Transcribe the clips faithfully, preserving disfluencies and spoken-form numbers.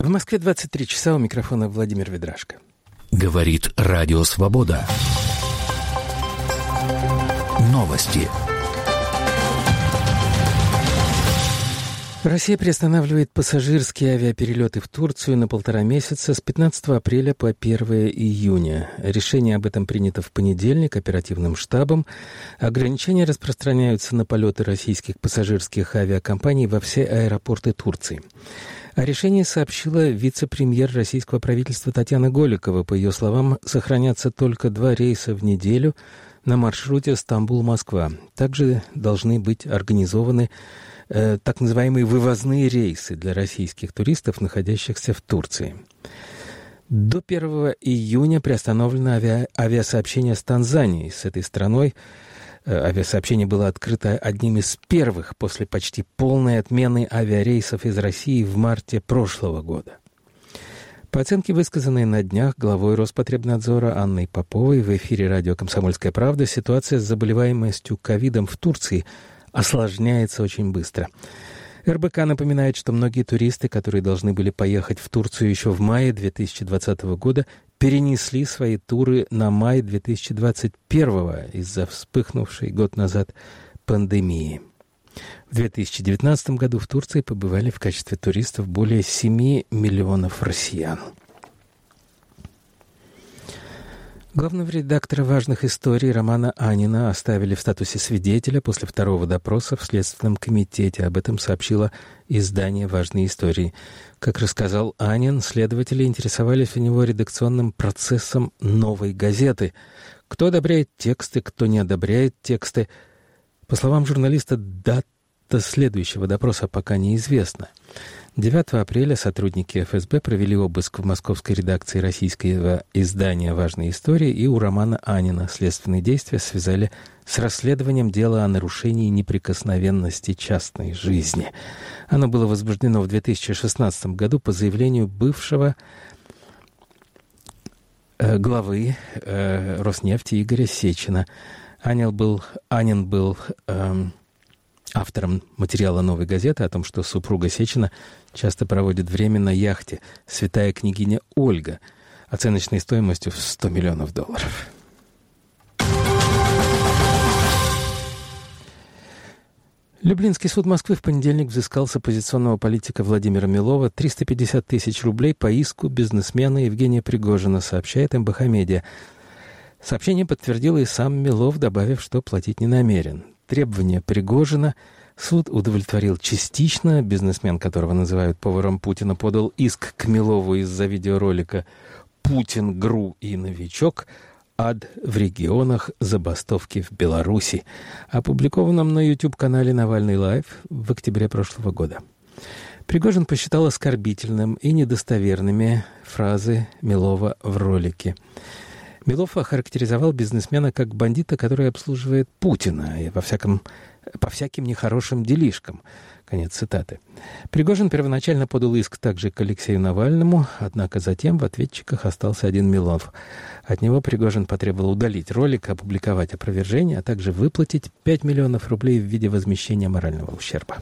В Москве двадцать три часа, у микрофона Владимир Ведрашко. Говорит Радио Свобода. Новости. Россия приостанавливает пассажирские авиаперелеты в Турцию на полтора месяца с пятнадцатого апреля по первого июня. Решение об этом принято в понедельник оперативным штабом. Ограничения распространяются на полеты российских пассажирских авиакомпаний во все аэропорты Турции. О решении сообщила вице-премьер российского правительства Татьяна Голикова. По ее словам, сохранятся только два рейса в неделю на маршруте Стамбул-Москва. Также должны быть организованы э, так называемые вывозные рейсы для российских туристов, находящихся в Турции. До первого июня приостановлено авиа- авиасообщение с Танзанией. С этой страной э, авиасообщение было открыто одним из первых после почти полной отмены авиарейсов из России в марте прошлого года. По оценке, высказанной на днях главой Роспотребнадзора Анной Поповой в эфире радио «Комсомольская правда», ситуация с заболеваемостью ковидом в Турции осложняется очень быстро. эр бэ ка напоминает, что многие туристы, которые должны были поехать в Турцию еще в мае две тысячи двадцатого года, перенесли свои туры на май две тысячи двадцать первого из-за вспыхнувшей год назад пандемии. В две тысячи девятнадцатом году в Турции побывали в качестве туристов более семи миллионов россиян. Главного редактора «Важных историй» Романа Анина оставили в статусе свидетеля после второго допроса в Следственном комитете. Об этом сообщило издание «Важные истории». Как рассказал Анин, следователи интересовались у него редакционным процессом «Новой газеты». Кто одобряет тексты, кто не одобряет тексты. По словам журналиста, дата следующего допроса пока неизвестна. девятого апреля сотрудники эф эс бэ провели обыск в московской редакции российского издания «Важные истории», и у Романа Анина следственные действия связали с расследованием дела о нарушении неприкосновенности частной жизни. Оно было возбуждено в две тысячи шестнадцатом году по заявлению бывшего э, главы э, Роснефти Игоря Сечина. Анин был, Анин был эм, автором материала «Новой газеты» о том, что супруга Сечина часто проводит время на яхте «Святая княгиня Ольга» оценочной стоимостью в сто миллионов долларов. Люблинский суд Москвы в понедельник взыскал с оппозиционного политика Владимира Милова триста пятьдесят тысяч рублей по иску бизнесмена Евгения Пригожина, сообщает эм бэ ха Медиа. Сообщение подтвердил и сам Милов, добавив, что платить не намерен. Требования Пригожина суд удовлетворил частично. Бизнесмен, которого называют поваром Путина, подал иск к Милову из-за видеоролика «Путин, ГРУ и новичок. Ад в регионах. Забастовки в Беларуси», опубликованном на YouTube-канале «Навальный лайв» в октябре прошлого года. Пригожин посчитал оскорбительным и недостоверными фразы Милова в ролике. Милов охарактеризовал бизнесмена как бандита, который обслуживает Путина и во всяком, по всяким нехорошим делишкам. Конец цитаты. Пригожин первоначально подал иск также к Алексею Навальному, однако затем в ответчиках остался один Милов. От него Пригожин потребовал удалить ролик, опубликовать опровержение, а также выплатить пять миллионов рублей в виде возмещения морального ущерба.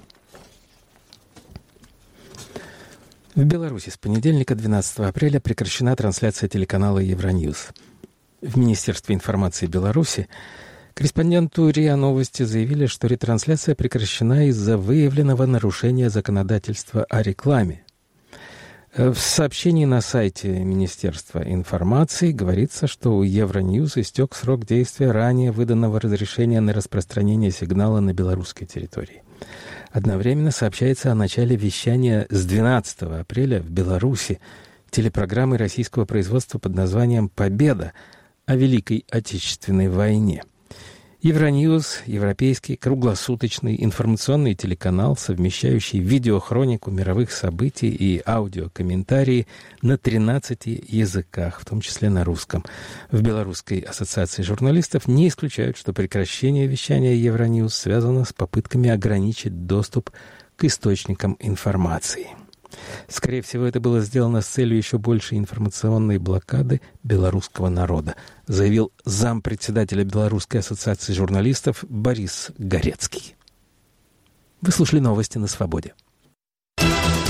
В Беларуси с понедельника, двенадцатого апреля, прекращена трансляция телеканала Евроньюз. В Министерстве информации Беларуси корреспонденту РИА Новости заявили, что ретрансляция прекращена из-за выявленного нарушения законодательства о рекламе. В сообщении на сайте Министерства информации говорится, что у Евроньюз истек срок действия ранее выданного разрешения на распространение сигнала на белорусской территории. Одновременно сообщается о начале вещания с двенадцатого апреля в Беларуси телепрограммы российского производства под названием «Победа» о Великой Отечественной войне. Евроньюз — европейский круглосуточный информационный телеканал, совмещающий видеохронику мировых событий и аудиокомментарии на тринадцати языках, в том числе на русском. В Белорусской ассоциации журналистов не исключают, что прекращение вещания Евроньюз связано с попытками ограничить доступ к источникам информации. Скорее всего, это было сделано с целью еще большей информационной блокады белорусского народа, заявил зампредседателя Белорусской ассоциации журналистов Борис Горецкий. Вы слушали новости на «Свободе».